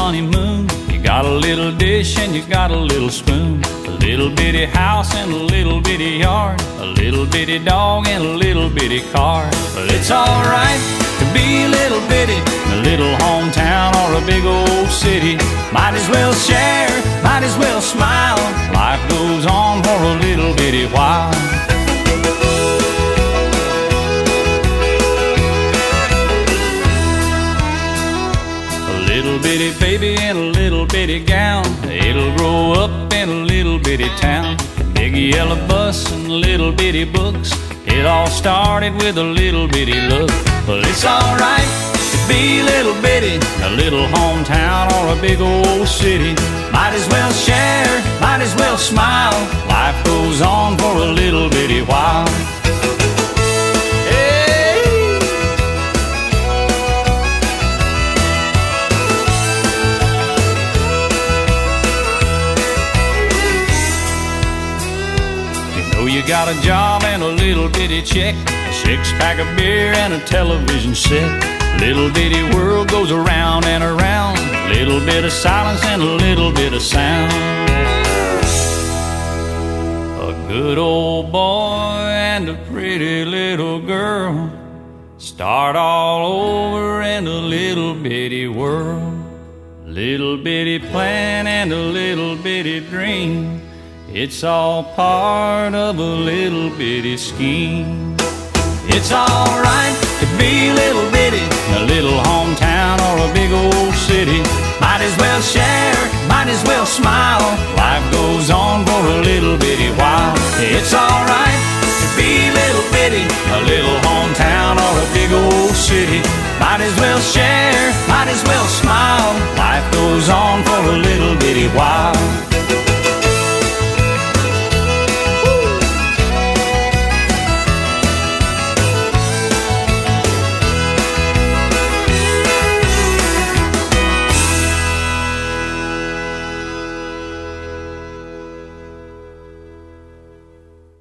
honeymoon. You got a little dish and you got a little spoon, a little bitty house and a little bitty yard, a little bitty dog and a little bitty car. Well, it's alright to be a little bitty in a little hometown or a big old city. Might as well share, might as well smile. Life goes on for a little bitty while. A little bitty baby in a little bitty gown, it'll grow up in a little bitty town. Big yellow bus and little bitty books, it all started with a little bitty look. Well, it's alright to be a little bitty, a little hometown or a big old city. Might as well share, might as well smile. Life goes on for a little bitty while. You got a job and a little bitty check, a six-pack of beer and a television set. Little bitty world goes around and around, a little bit of silence and a little bit of sound. A good old boy and a pretty little girl start all over in a little bitty world. Little bitty plan and a little bitty dream, it's all part of a little bitty scheme. It's alright to be a little bitty in a little hometown or a big old city. Might as well share, might as well smile. Life goes on for a little bitty while. It's alright to be a little bitty in a little hometown or a big old city. Might as well share, might as well smile. Life goes on for a little bitty while.